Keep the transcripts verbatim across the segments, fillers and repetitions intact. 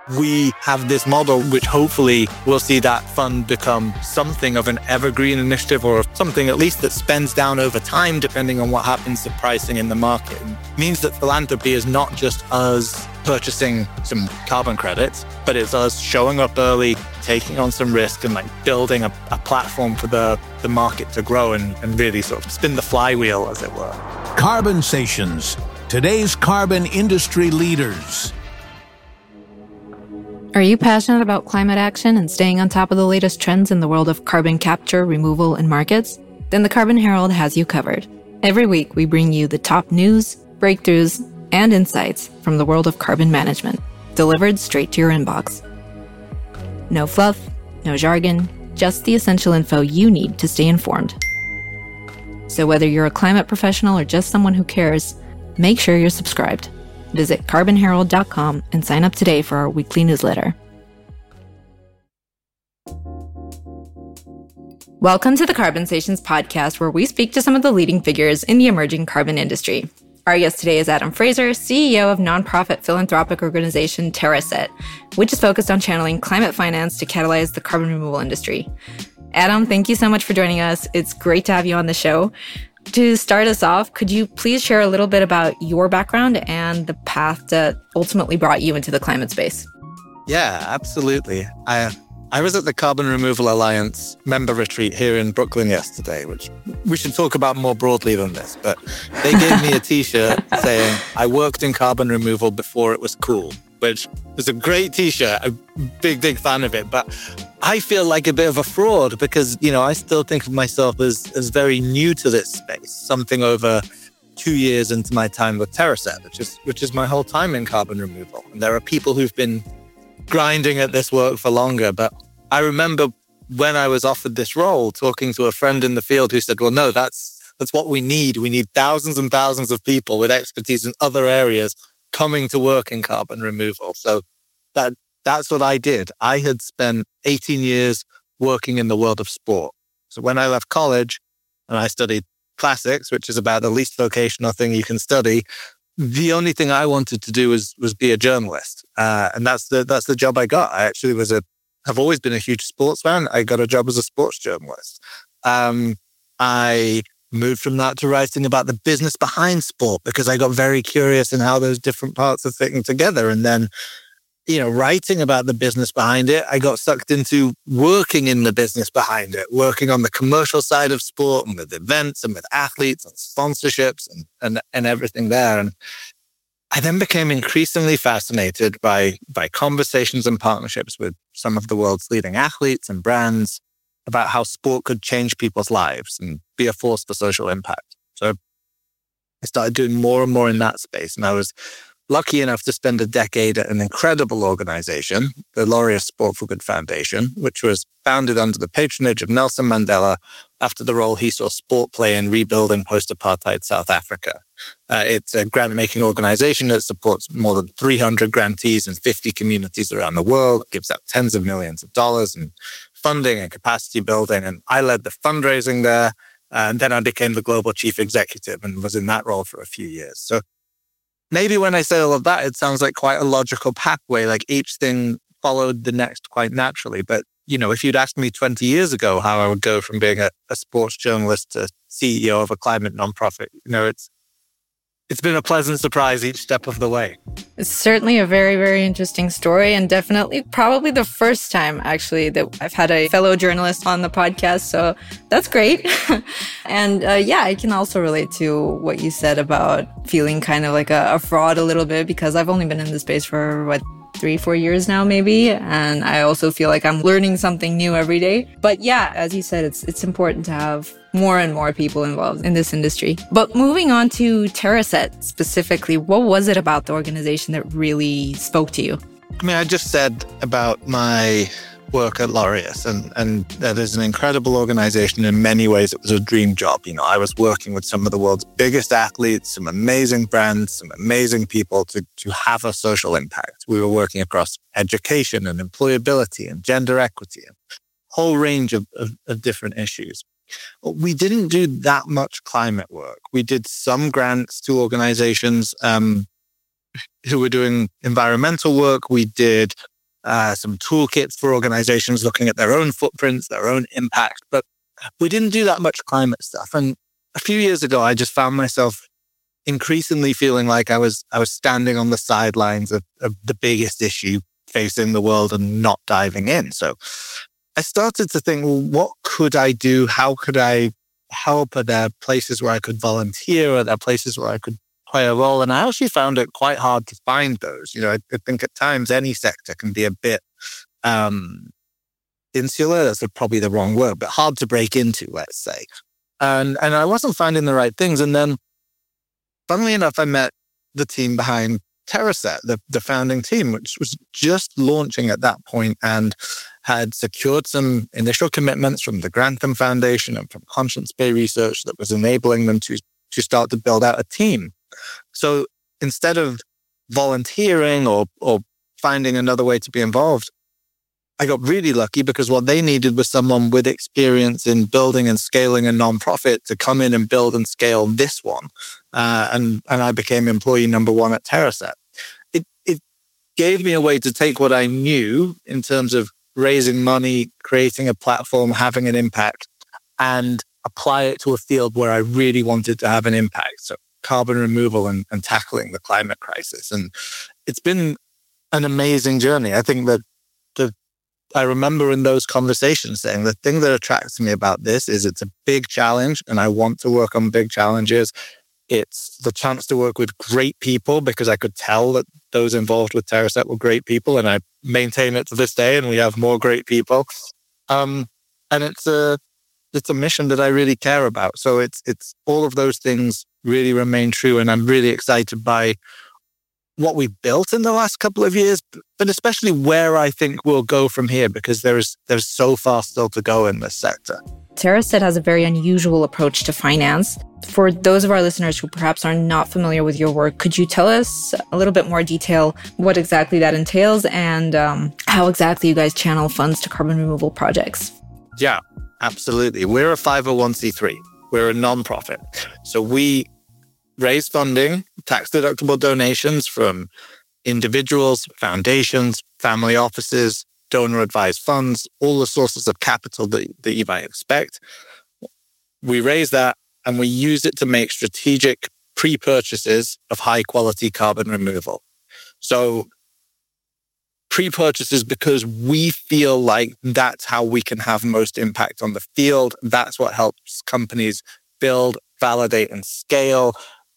we have this model which hopefully will see that fund become something of an evergreen initiative or something at least that spends down over time depending on what happens to pricing in the market. It means that philanthropy is not just us purchasing some carbon credits, but it's us showing up early, taking on some risk and like building a, a platform for the, the market to grow and, and really sort of spin the flywheel, as it were. Carbonsations, today's carbon industry leaders. Are you passionate about climate action and staying on top of the latest trends in the world of carbon capture, removal, and markets? Then the Carbon Herald has you covered. Every week, we bring you the top news, breakthroughs, and insights from the world of carbon management, delivered straight to your inbox. No fluff, no jargon, just the essential info you need to stay informed. So whether you're a climate professional or just someone who cares, make sure you're subscribed. Visit carbon herald dot com and sign up today for our weekly newsletter. Welcome to the Carbonsations podcast, where we speak to some of the leading figures in the emerging carbon industry. Our guest today is Adam Fraser, C E O of nonprofit philanthropic organization TerraSet, which is focused on channeling climate finance to catalyze the carbon removal industry. Adam, thank you so much for joining us. It's great to have you on the show. To start us off, could you please share a little bit about your background and the path that ultimately brought you into the climate space? Yeah, absolutely. I I was at the Carbon Removal Alliance member retreat here in Brooklyn yesterday, which we should talk about more broadly than this, but they gave me a t-shirt saying, I worked in carbon removal before it was cool, which is a great t-shirt. I'm a big, big fan of it, but I feel like a bit of a fraud because, you know, I still think of myself as, as very new to this space, something over two years into my time with TerraSet, which is, which is my whole time in carbon removal. And there are people who've been grinding at this work for longer. But I remember when I was offered this role, talking to a friend in the field who said, well, no, that's, that's what we need. We need thousands and thousands of people with expertise in other areas coming to work in carbon removal. So that That's what I did. I had spent eighteen years working in the world of sport. So when I left college and I studied classics, which is about the least vocational thing you can study, the only thing I wanted to do was was be a journalist. Uh, and that's the that's the job I got. I actually was a, have always been a huge sports fan. I got a job as a sports journalist. Um, I moved from that to writing about the business behind sport because I got very curious in how those different parts are fitting together. And then you know, writing about the business behind it, I got sucked into working in the business behind it, working on the commercial side of sport and with events and with athletes and sponsorships and, and, and everything there. And I then became increasingly fascinated by, by conversations and partnerships with some of the world's leading athletes and brands about how sport could change people's lives and be a force for social impact. So I started doing more and more in that space. And I was lucky enough to spend a decade at an incredible organization, the Laureus Sport for Good Foundation, which was founded under the patronage of Nelson Mandela after the role he saw sport play in rebuilding post-apartheid South Africa. Uh, it's a grant-making organization that supports more than three hundred grantees in fifty communities around the world, gives out tens of millions of dollars in funding and capacity building. And I led the fundraising there. And then I became the global chief executive and was in that role for a few years. So maybe when I say all of that, it sounds like quite a logical pathway, like each thing followed the next quite naturally. But, you know, if you'd asked me twenty years ago how I would go from being a, a sports journalist to C E O of a climate nonprofit, you know, it's it's been a pleasant surprise each step of the way. It's certainly a very, very interesting story, and definitely probably the first time, actually, that I've had a fellow journalist on the podcast. So that's great. and uh, yeah, I can also relate to what you said about feeling kind of like a, a fraud a little bit, because I've only been in this space for, what, three, four years now, maybe. And I also feel like I'm learning something new every day. But yeah, as you said, it's it's important to have more and more people involved in this industry. But moving on to TerraSet specifically, what was it about the organization that really spoke to you? I mean, I just said about my work at Laureus, and, and that is an incredible organization. In many ways, it was a dream job. You know, I was working with some of the world's biggest athletes, some amazing brands, some amazing people to, to have a social impact. We were working across education and employability and gender equity, and a whole range of, of, of different issues. We didn't do that much climate work. We did some grants to organizations um, who were doing environmental work. We did uh, some toolkits for organizations looking at their own footprints, their own impact. But we didn't do that much climate stuff. And a few years ago, I just found myself increasingly feeling like I was I was standing on the sidelines of, of the biggest issue facing the world and not diving in. So I started to think, well, what could I do? How could I help? Are there places where I could volunteer? Are there places where I could play a role? And I actually found it quite hard to find those. You know, I, I think at times any sector can be a bit um, insular. That's probably the wrong word, but hard to break into, let's say. And and I wasn't finding the right things. And then, funnily enough, I met the team behind TerraSet, the, the founding team, which was just launching at that point and had secured some initial commitments from the Grantham Foundation and from Conscience Bay Research that was enabling them to, to start to build out a team. So instead of volunteering or, or finding another way to be involved, I got really lucky because what they needed was someone with experience in building and scaling a nonprofit to come in and build and scale this one. Uh, and, and I became employee number one at TerraSet. It, it gave me a way to take what I knew in terms of raising money, creating a platform, having an impact, and apply it to a field where I really wanted to have an impact. So carbon removal and, and tackling the climate crisis. And it's been an amazing journey. I think that the I remember in those conversations saying the thing that attracts me about this is it's a big challenge and I want to work on big challenges. It's the chance to work with great people because I could tell that those involved with TerraSet were great people and I maintain it to this day and we have more great people. Um, and it's a, it's a mission that I really care about. So it's, it's all of those things really remain true. And I'm really excited by what we've built in the last couple of years, but especially where I think we'll go from here, because there's there's so far still to go in this sector. TerraSet has a very unusual approach to finance. For those of our listeners who perhaps are not familiar with your work, could you tell us a little bit more detail what exactly that entails and um, how exactly you guys channel funds to carbon removal projects? Yeah, absolutely. We're a five oh one c three. We're a nonprofit. So we raise funding, tax-deductible donations from individuals, foundations, family offices, donor-advised funds, all the sources of capital that, that you might expect. We raise that and we use it to make strategic pre-purchases of high-quality carbon removal. So pre-purchases because we feel like that's how we can have most impact on the field. That's what helps companies build, validate, and scale.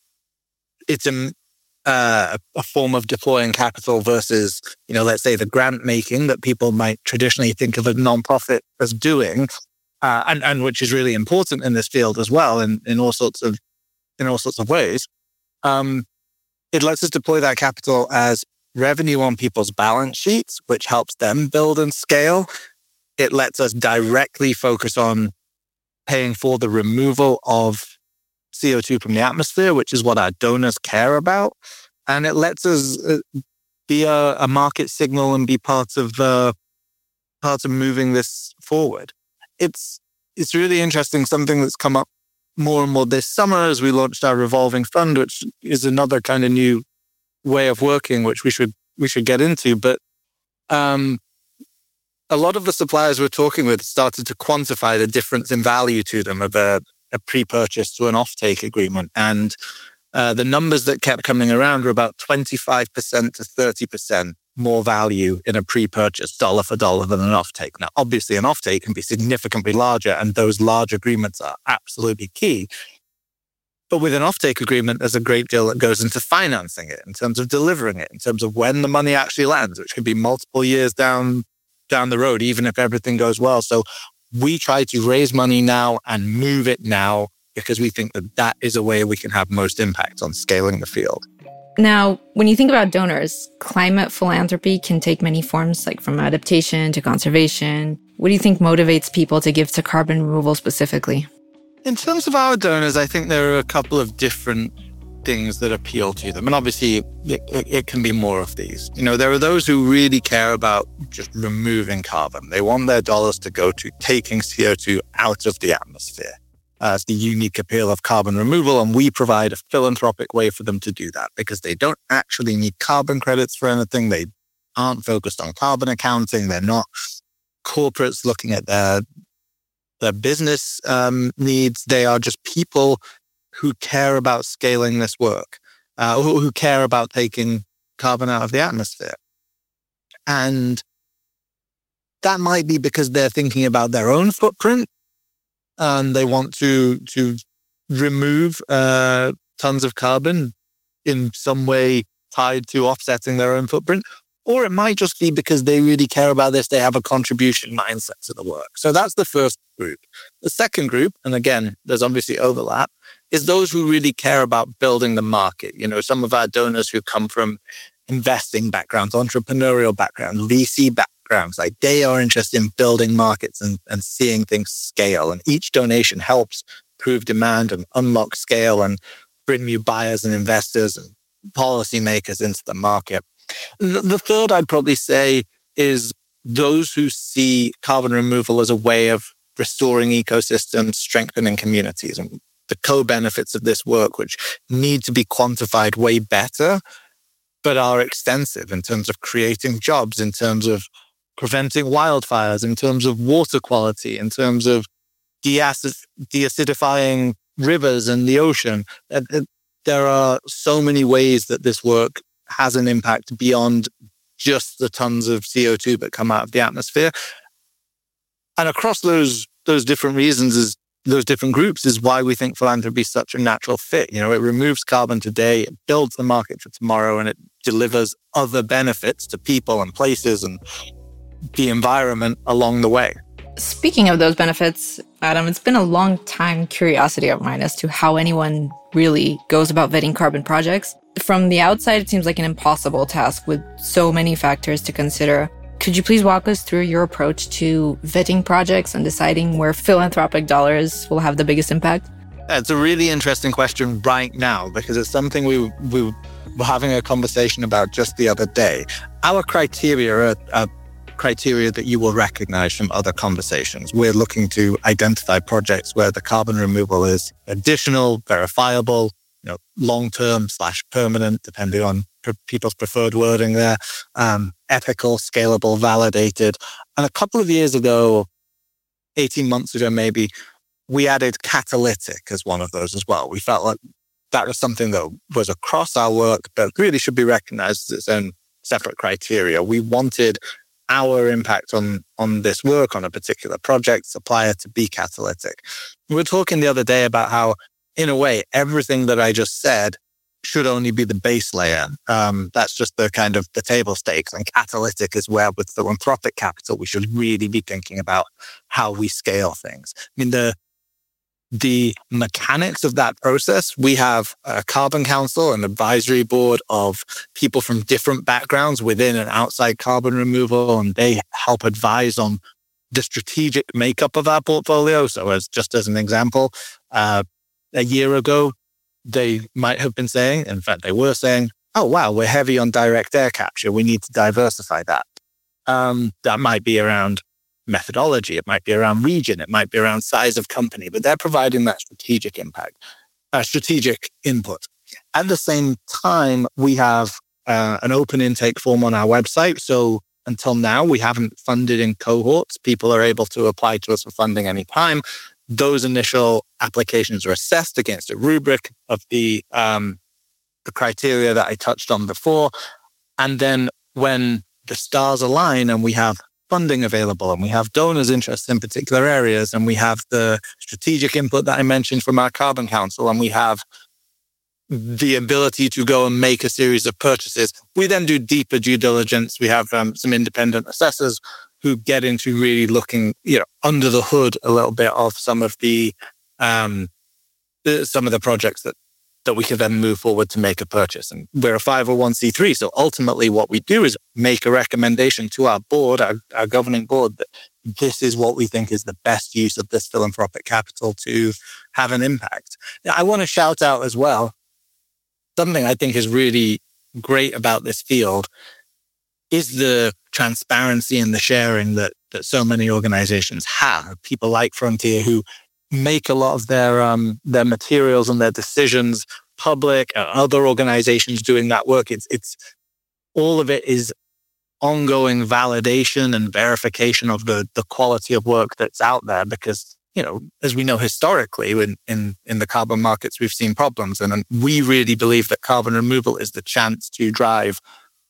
It's a, uh, a form of deploying capital versus, you know, let's say the grant making that people might traditionally think of a nonprofit as doing, uh, and and which is really important in this field as well, in, in all sorts of in all sorts of ways. Um, it lets us deploy that capital as revenue on people's balance sheets, which helps them build and scale. It lets us directly focus on paying for the removal of C O two from the atmosphere, which is what our donors care about. And it lets us be a, a market signal and be part of uh, part of moving this forward. It's it's really interesting, something that's come up more and more this summer as we launched our revolving fund, which is another kind of new way of working, which we should we should get into. But um, a lot of the suppliers we're talking with started to quantify the difference in value to them of a a pre-purchase to an offtake agreement. And uh, the numbers that kept coming around were about twenty-five percent to thirty percent more value in a pre-purchase dollar for dollar than an offtake. Now, obviously an offtake can be significantly larger and those large agreements are absolutely key. But with an offtake agreement, there's a great deal that goes into financing it in terms of delivering it, in terms of when the money actually lands, which could be multiple years down, down the road, even if everything goes well. So we try to raise money now and move it now because we think that that is a way we can have most impact on scaling the field. Now, when you think about donors, climate philanthropy can take many forms, like from adaptation to conservation. What do you think motivates people to give to carbon removal specifically? In terms of our donors, I think there are a couple of different things that appeal to them. And obviously, it, it, it can be more of these. You know, there are those who really care about just removing carbon. They want their dollars to go to taking C O two out of the atmosphere. Uh, it's the unique appeal of carbon removal, and we provide a philanthropic way for them to do that because they don't actually need carbon credits for anything. They aren't focused on carbon accounting. They're not corporates looking at their, their business um, needs. They are just people who care about scaling this work, uh, who, who care about taking carbon out of the atmosphere. And that might be because they're thinking about their own footprint and they want to to remove uh, tons of carbon in some way tied to offsetting their own footprint. Or it might just be because they really care about this. They have a contribution mindset to the work. So that's the first group. The second group, and again, there's obviously overlap, is those who really care about building the market. You know, some of our donors who come from investing backgrounds, entrepreneurial backgrounds, V C backgrounds, like they are interested in building markets and, and seeing things scale. And each donation helps prove demand and unlock scale and bring new buyers and investors and policymakers into the market. The, the third I'd probably say is those who see carbon removal as a way of restoring ecosystems, strengthening communities, and the co-benefits of this work, which need to be quantified way better, but are extensive in terms of creating jobs, in terms of preventing wildfires, in terms of water quality, in terms of deacid- deacidifying rivers and the ocean. There are so many ways that this work has an impact beyond just the tons of C O two that come out of the atmosphere. And across those those different reasons, is those different groups, is why we think philanthropy is such a natural fit. You know, it removes carbon today, it builds the market for tomorrow, and it delivers other benefits to people and places and the environment along the way. Speaking of those benefits, Adam, it's been a long time curiosity of mine as to how anyone really goes about vetting carbon projects. From the outside, it seems like an impossible task with so many factors to consider. Could you please walk us through your approach to vetting projects and deciding where philanthropic dollars will have the biggest impact? It's a really interesting question right now because it's something we, we were having a conversation about just the other day. Our criteria are, are criteria that you will recognize from other conversations. We're looking to identify projects where the carbon removal is additional, verifiable, you know, long-term slash permanent, depending on p- people's preferred wording there, um, ethical, scalable, validated. And a couple of years ago, eighteen months ago maybe, we added catalytic as one of those as well. We felt like that was something that was across our work, but really should be recognized as its own separate criteria. We wanted our impact on, on this work, on a particular project, supplier, to be catalytic. We were talking the other day about how, in a way, everything that I just said should only be the base layer. Um, that's just the kind of the table stakes. And catalytic is where, with philanthropic capital, we should really be thinking about how we scale things. I mean, the the mechanics of that process, we have a carbon council, an advisory board of people from different backgrounds within and outside carbon removal, and they help advise on the strategic makeup of our portfolio. So as just as an example, uh, a year ago, they might have been saying, in fact, they were saying, oh, wow, we're heavy on direct air capture. We need to diversify that. Um, that might be around methodology. It might be around region. It might be around size of company, but they're providing that strategic impact, uh, strategic input. At the same time, we have uh, an open intake form on our website. So until now, we haven't funded in cohorts. People are able to apply to us for funding anytime. Those initial applications are assessed against a rubric of the um, the criteria that I touched on before. And then when the stars align and we have funding available and we have donors interested in particular areas and we have the strategic input that I mentioned from our Carbon Council and we have the ability to go and make a series of purchases, we then do deeper due diligence. We have um, some independent assessors who get into really looking, you know, under the hood a little bit of some of the, um, the some of the projects that that we can then move forward to make a purchase. And we're a five oh one c three. So ultimately what we do is make a recommendation to our board, our, our governing board, that this is what we think is the best use of this philanthropic capital to have an impact. Now, I want to shout out as well, something I think is really great about this field is the transparency and the sharing that, that so many organizations have. People like Frontier who make a lot of their um, their materials and their decisions public, uh, other organizations doing that work. It's it's all of it is ongoing validation and verification of the, the quality of work that's out there because, you know, as we know historically in, in, in the carbon markets, we've seen problems. And, and we really believe that carbon removal is the chance to drive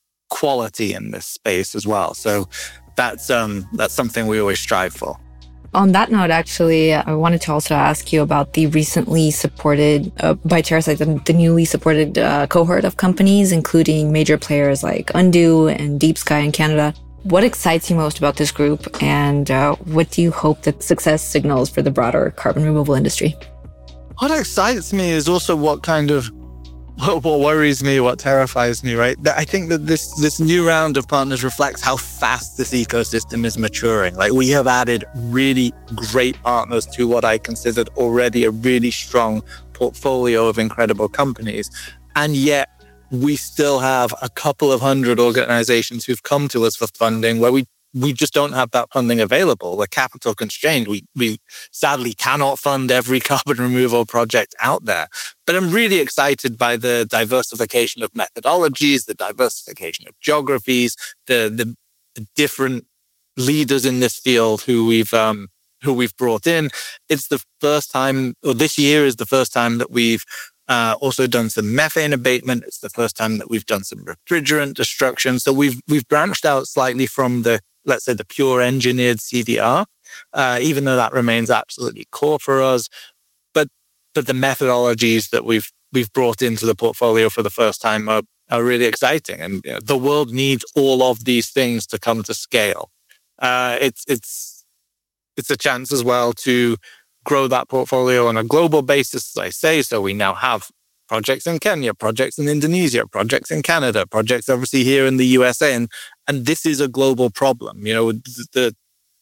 quality in this space as well. So that's um, that's something we always strive for. On that note, actually, I wanted to also ask you about the recently supported, uh, by TerraSite, the, the newly supported uh, cohort of companies, including major players like Undo and Deep Sky in Canada. What excites you most about this group, and uh, what do you hope that success signals for the broader carbon removal industry? What excites me is also what kind of What, what worries me, what terrifies me, right? I think that this this new round of partners reflects how fast this ecosystem is maturing. Like, we have added really great partners to what I considered already a really strong portfolio of incredible companies. And yet we still have a couple of hundred organizations who've come to us for funding where we we just don't have that funding available. We're capital constrained. We we sadly cannot fund every carbon removal project out there. But I'm really excited by the diversification of methodologies, the diversification of geographies, the the, the different leaders in this field who we've um, who we've brought in. It's the first time, or this year is the first time that we've Uh, also done some methane abatement. It's the first time that we've done some refrigerant destruction. So we've we've branched out slightly from the, let's say, the pure engineered C D R, uh, even though that remains absolutely core for us. But but the methodologies that we've we've brought into the portfolio for the first time are are really exciting. And you know, the world needs all of these things to come to scale. Uh, it's it's it's a chance as well to grow that portfolio on a global basis, as I say. So we now have projects in Kenya, projects in Indonesia, projects in Canada, projects obviously here in the U S A. And, and this is a global problem. You know, the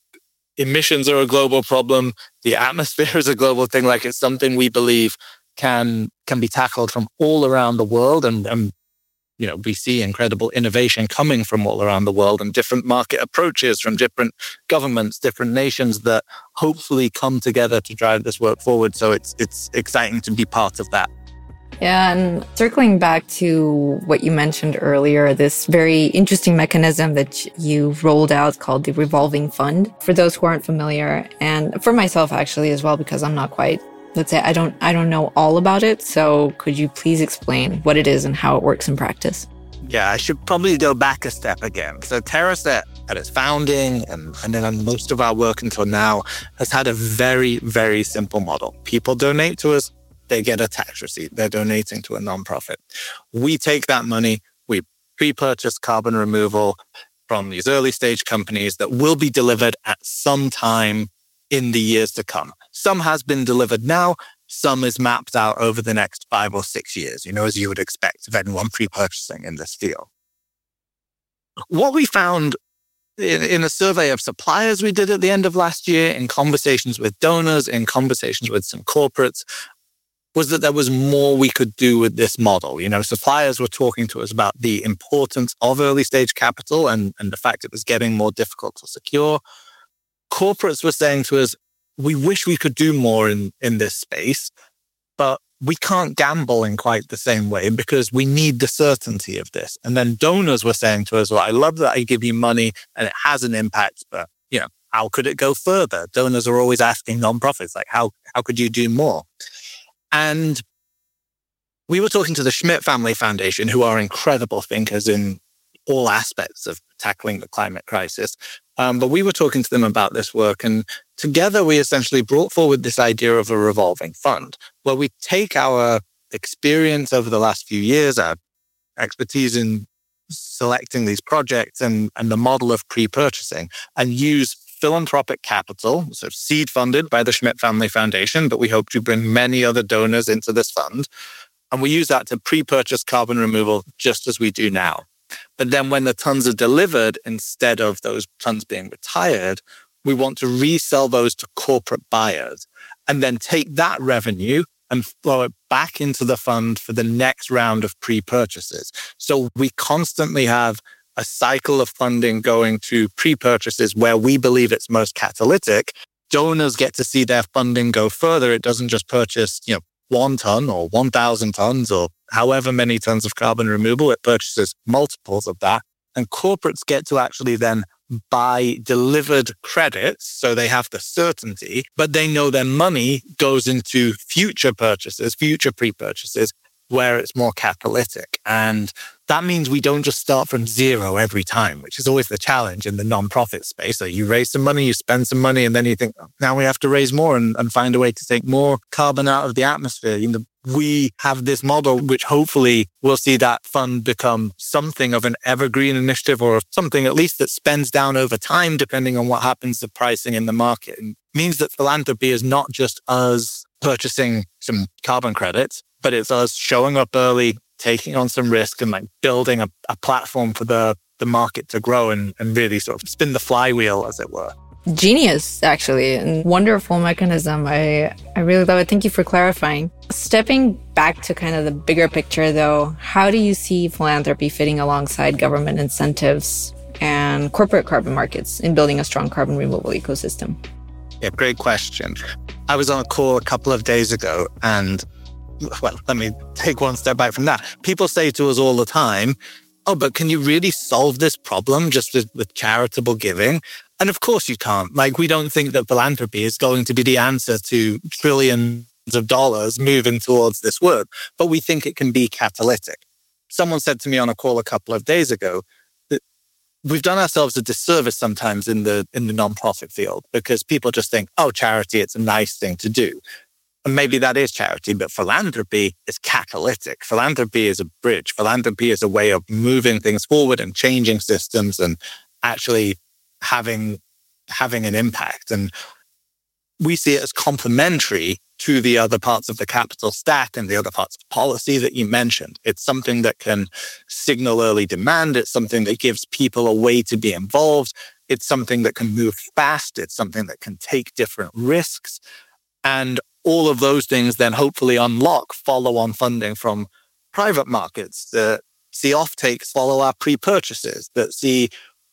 emissions are a global problem. The atmosphere is a global thing. Like, it's something we believe can, can be tackled from all around the world. And, and, you know, we see incredible innovation coming from all around the world and different market approaches from different governments, different nations that hopefully come together to drive this work forward. So it's it's exciting to be part of that. Yeah, and circling back to what you mentioned earlier, this very interesting mechanism that you rolled out called the revolving fund, for those who aren't familiar, and for myself actually as well, because I'm not quite, let's say I don't I don't know all about it. So could you please explain what it is and how it works in practice? Yeah, I should probably go back a step again. So TerraSet, at its founding and, and then on most of our work until now, has had a very, very simple model. People donate to us, they get a tax receipt. They're donating to a nonprofit. We take that money, we pre-purchase carbon removal from these early stage companies that will be delivered at some time in the years to come. Some has been delivered now, some is mapped out over the next five or six years, you know, as you would expect of anyone pre-purchasing in this field. What we found in, in a survey of suppliers we did at the end of last year, in conversations with donors, in conversations with some corporates, was that there was more we could do with this model. You know, suppliers were talking to us about the importance of early stage capital and, and the fact it was getting more difficult to secure. Corporates were saying to us, we wish we could do more in, in this space, but we can't gamble in quite the same way because we need the certainty of this. And then donors were saying to us, well, I love that I give you money and it has an impact, but, you know, how could it go further? Donors are always asking nonprofits, like, how, how could you do more? And we were talking to the Schmidt Family Foundation, who are incredible thinkers in all aspects of tackling the climate crisis. Um, but we were talking to them about this work, and together we essentially brought forward this idea of a revolving fund, where we take our experience over the last few years, our expertise in selecting these projects and, and the model of pre-purchasing, and use philanthropic capital, so seed funded by the Schmidt Family Foundation, but we hope to bring many other donors into this fund. And we use that to pre-purchase carbon removal just as we do now. But then when the tons are delivered, instead of those tons being retired, we want to resell those to corporate buyers and then take that revenue and flow it back into the fund for the next round of pre-purchases. So we constantly have a cycle of funding going to pre-purchases where we believe it's most catalytic. Donors get to see their funding go further. It doesn't just purchase, you know, one ton or one thousand tons or however many tons of carbon removal. It purchases multiples of that. and corporates get to actually then buy delivered credits, so they have the certainty, but they know their money goes into future purchases, future pre-purchases, where it's more catalytic. And that means we don't just start from zero every time, which is always the challenge in the nonprofit space. So you raise some money, you spend some money, and then you think, oh, now we have to raise more and, and find a way to take more carbon out of the atmosphere. You know, we have this model, which hopefully will see that fund become something of an evergreen initiative, or something at least that spends down over time, depending on what happens to pricing in the market. And means that philanthropy is not just us purchasing some carbon credits, but it's us showing up early, taking on some risk, and like building a, a platform for the, the market to grow and, and really sort of spin the flywheel, as it were. Genius, actually, and wonderful mechanism. I, I really love it. Thank you for clarifying. Stepping back to kind of the bigger picture, though, how do you see philanthropy fitting alongside government incentives and corporate carbon markets in building a strong carbon removal ecosystem? Yeah, great question. I was on a call a couple of days ago, and well, let me take one step back from that. People say to us all the time, oh, but can you really solve this problem just with, with charitable giving? And of course you can't. Like, we don't think that philanthropy is going to be the answer to trillions of dollars moving towards this work, but we think it can be catalytic. Someone said to me on a call a couple of days ago that we've done ourselves a disservice sometimes in the in the nonprofit field, because people just think, oh, charity, it's a nice thing to do. And maybe that is charity, but philanthropy is catalytic. Philanthropy is a bridge. Philanthropy is a way of moving things forward and changing systems and actually having having an impact. And we see it as complementary to the other parts of the capital stack and the other parts of policy that you mentioned. It's something that can signal early demand. It's something that gives people a way to be involved. It's something that can move fast. It's something that can take different risks. And all of those things then hopefully unlock follow-on funding from private markets that see offtakes follow our pre-purchases, that see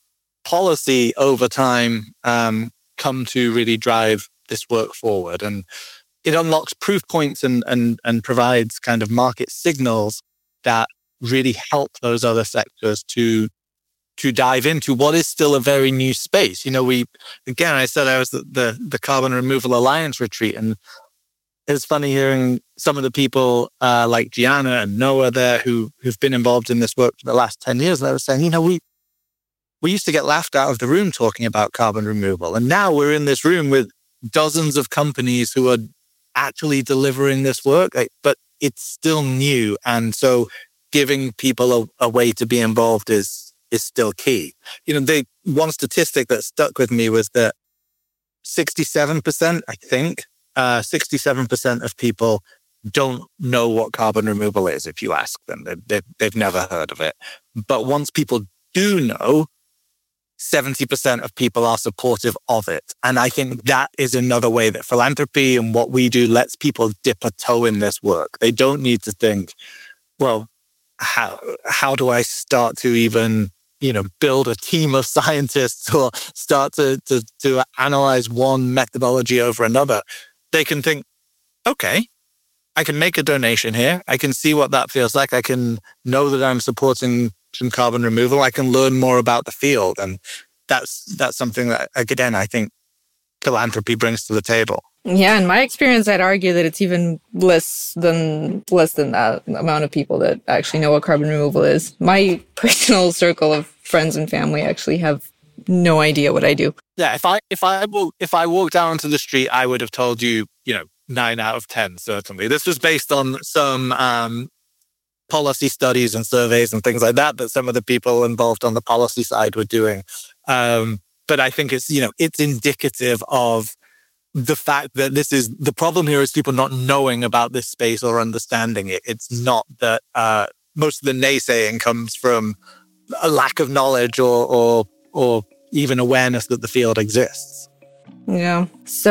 policy over time um, come to really drive this work forward. And it unlocks proof points and, and, and provides kind of market signals that really help those other sectors to to dive into what is still a very new space. You know, we, again, I said I was at the, the Carbon Removal Alliance retreat, and it's funny hearing some of the people uh, like Gianna and Noah there who, who've been involved in this work for the last ten years. And I was saying, you know, we we used to get laughed out of the room talking about carbon removal. And now we're in this room with dozens of companies who are actually delivering this work, but it's still new. And so giving people a, a way to be involved is is still key. You know, the one statistic that stuck with me was that sixty-seven percent, I think, uh, sixty-seven percent of people don't know what carbon removal is if you ask them. They, they, they've never heard of it. But once people do know, seventy percent of people are supportive of it. And I think that is another way that philanthropy and what we do lets people dip a toe in this work. They don't need to think, well, how how do I start to even, you know, build a team of scientists or start to, to, to analyze one methodology over another. They can think, okay, I can make a donation here. I can see what that feels like. I can know that I'm supporting some carbon removal. I can learn more about the field. And that's that's something that, again, I think philanthropy brings to the table. Yeah, in my experience, I'd argue that it's even less than less than that amount of people that actually know what carbon removal is. My personal circle of friends and family actually have no idea what I do. Yeah, if I if I if I walked down onto the street, I would have told you, you know, nine out of ten, certainly. This was based on some um, policy studies and surveys and things like that that some of the people involved on the policy side were doing. Um, but I think it's, you know, it's indicative of the fact that this is, the problem here is people not knowing about this space or understanding it. It's not that uh, most of the naysaying comes from a lack of knowledge or, or, or even awareness that the field exists. Yeah.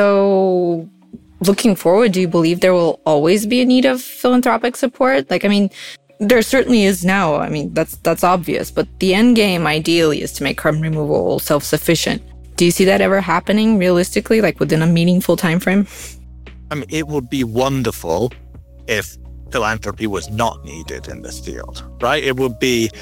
So looking forward, do you believe there will always be a need of philanthropic support? Like, I mean, there certainly is now. I mean, that's that's obvious. But the end game, ideally, is to make carbon removal self-sufficient. Do you see that ever happening realistically, like within a meaningful time frame? I mean, it would be wonderful if philanthropy was not needed in this field, right? It would be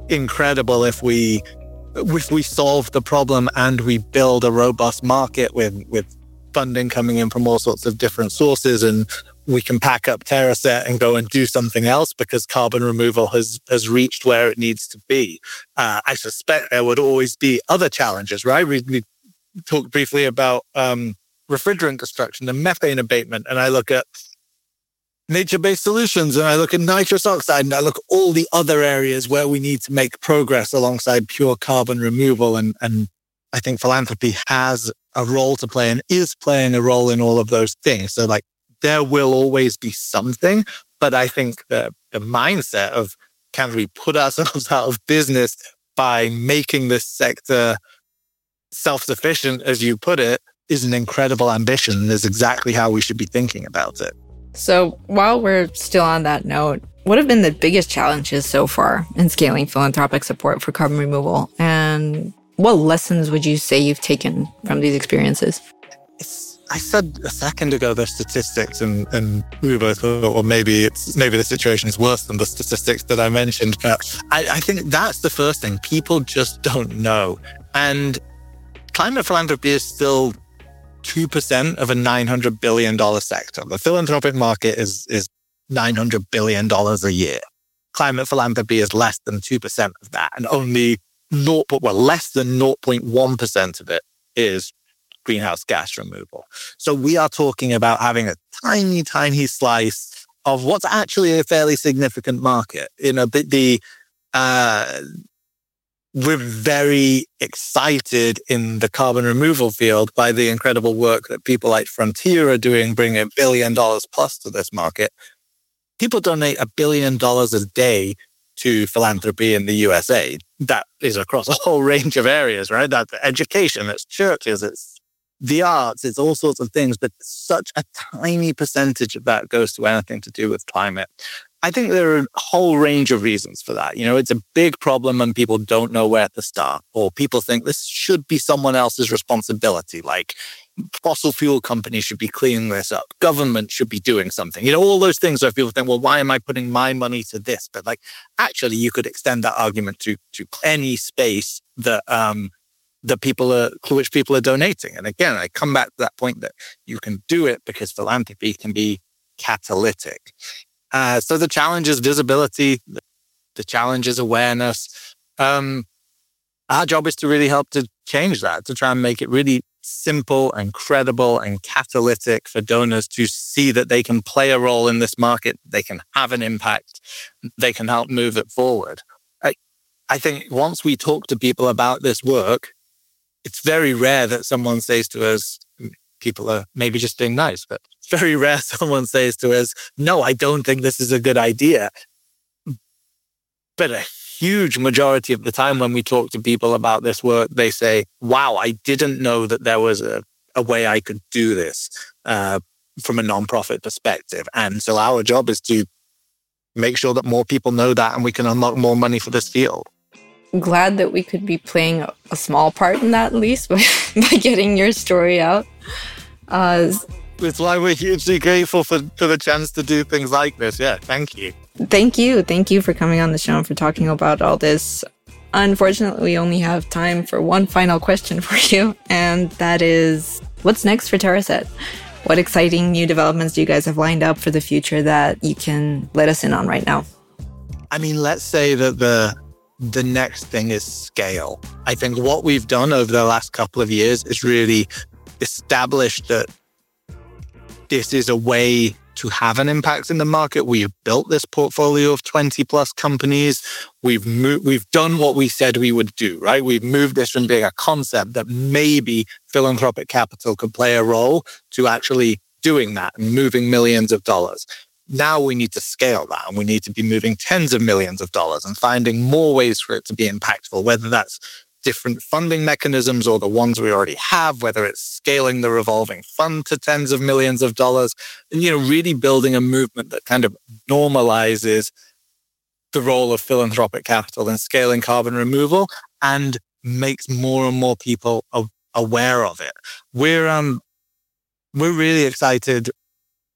incredible if we if we solve the problem and we build a robust market with with funding coming in from all sorts of different sources, and we can pack up TerraSet and go and do something else because carbon removal has has reached where it needs to be. Uh, I suspect there would always be other challenges, right? We, we talked briefly about um, refrigerant destruction and methane abatement, and I look at nature-based solutions, and I look at nitrous oxide, and I look at all the other areas where we need to make progress alongside pure carbon removal. And, and I think philanthropy has a role to play and is playing a role in all of those things. So like there will always be something, but I think the, the mindset of can we put ourselves out of business by making this sector self-sufficient, as you put it, is an incredible ambition and is exactly how we should be thinking about it. So while we're still on that note, what have been the biggest challenges so far in scaling philanthropic support for carbon removal? And what lessons would you say you've taken from these experiences? It's, I said a second ago the statistics, and, and we both thought, or maybe it's maybe the situation is worse than the statistics that I mentioned. But I, I think that's the first thing. People just don't know. And climate philanthropy is still two percent of a nine hundred billion dollars sector. The philanthropic market is, is nine hundred billion dollars a year. Climate philanthropy is less than two percent of that, and only zero, well, less than zero point one percent of it is greenhouse gas removal. So we are talking about having a tiny, tiny slice of what's actually a fairly significant market. You know, the, the uh, we're very excited in the carbon removal field by the incredible work that people like Frontier are doing, bringing a billion dollars plus to this market. People donate a billion dollars a day to philanthropy in the U S A. That is across a whole range of areas, right? That's education, it's churches, it's the arts, it's all sorts of things, but such a tiny percentage of that goes to anything to do with climate. I think there are a whole range of reasons for that. You know, it's a big problem and people don't know where to start, or people think this should be someone else's responsibility, like fossil fuel companies should be cleaning this up. Government should be doing something. You know, all those things where people think, well, why am I putting my money to this? But like, actually, you could extend that argument to to any space that um, that people are, to which people are donating. And again, I come back to that point that you can do it because philanthropy can be catalytic. Uh, so the challenge is visibility. The challenge is awareness. Um, our job is to really help to change that, to try and make it really simple and credible and catalytic for donors to see that they can play a role in this market, they can have an impact, they can help move it forward. I, I think once we talk to people about this work, it's very rare that someone says to us, people are maybe just being nice, but it's very rare someone says to us, no, I don't think this is a good idea. But a huge majority of the time when we talk to people about this work, they say, wow, I didn't know that there was a, a way I could do this uh, from a nonprofit perspective. And so our job is to make sure that more people know that and we can unlock more money for this field. Glad that we could be playing a small part in that, at least, by, by getting your story out. Uh, it's why we're hugely grateful for, for the chance to do things like this. Yeah, thank you. Thank you. Thank you for coming on the show and for talking about all this. Unfortunately, we only have time for one final question for you, and that is, what's next for TerraSet? What exciting new developments do you guys have lined up for the future that you can let us in on right now? I mean, let's say that the the next thing is scale. I think what we've done over the last couple of years is really established that this is a way to have an impact in the market. We've built this portfolio of twenty plus companies. We've moved, we've done what we said we would do, right? We've moved this from being a concept that maybe philanthropic capital could play a role to actually doing that and moving millions of dollars. Now we need to scale that, and we need to be moving tens of millions of dollars and finding more ways for it to be impactful, whether that's different funding mechanisms or the ones we already have, whether it's scaling the revolving fund to tens of millions of dollars, and, you know, really building a movement that kind of normalizes the role of philanthropic capital in scaling carbon removal and makes more and more people a- aware of it. We're, um, we're really excited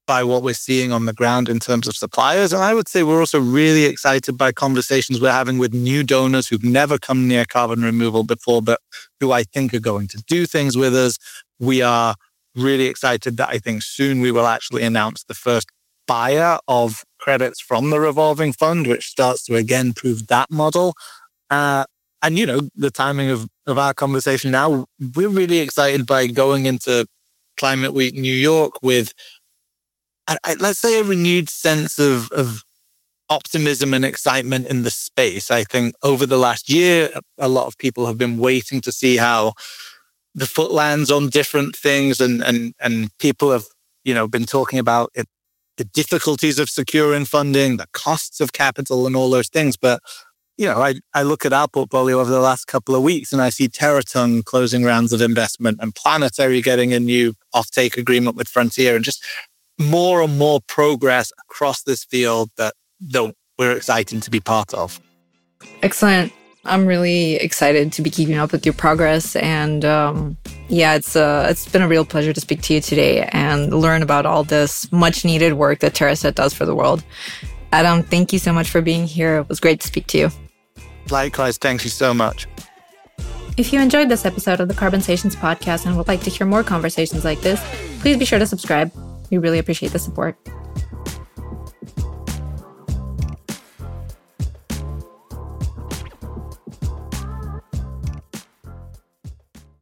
by what we're seeing on the ground in terms of suppliers. And I would say we're also really excited by conversations we're having with new donors who've never come near carbon removal before, but who I think are going to do things with us. We are really excited that I think soon we will actually announce the first buyer of credits from the revolving fund, which starts to again prove that model. Uh, and, you know, the timing of, of our conversation now, we're really excited by going into Climate Week New York with, I, I, let's say, a renewed sense of, of optimism and excitement in the space. I think over the last year, a lot of people have been waiting to see how the foot lands on different things, and and and people have, you know, been talking about it, the difficulties of securing funding, the costs of capital, and all those things. But you know, I, I look at our portfolio over the last couple of weeks and I see Teraton closing rounds of investment and Planetary getting a new offtake agreement with Frontier, and just more and more progress across this field that, that we're excited to be part of. Excellent. I'm really excited to be keeping up with your progress. And um, yeah, it's uh, it's been a real pleasure to speak to you today and learn about all this much needed work that TerraSet does for the world. Adam, thank you so much for being here. It was great to speak to you. Likewise, thank you so much. If you enjoyed this episode of the Carbonsations podcast and would like to hear more conversations like this, please be sure to subscribe. We really appreciate the support.